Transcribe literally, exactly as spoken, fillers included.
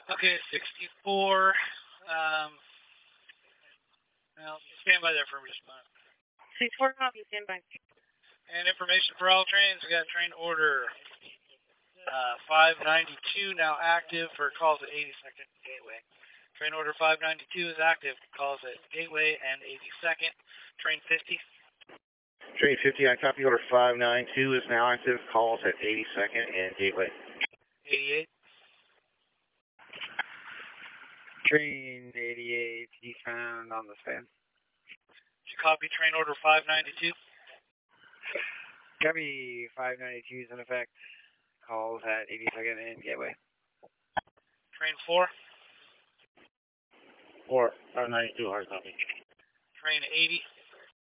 Okay, sixty-four. Um, well, stand by there for just a moment. sixty-four, copy, stand by. And information for all trains, we got train order uh, five ninety-two now active for calls at eighty-second Gateway. Train order five ninety-two is active, calls at Gateway and eighty-second. Train fifty. Train fifty, I copy order five ninety-two is now active, calls at eighty-second and Gateway. eighty-eight. Train eighty-eight, eastbound on the span. Did you copy train order five ninety-two? Copy, five ninety-two is in effect, calls at eighty-second and Gateway. Train four. four, five ninety-two, hard copy. Train eighty.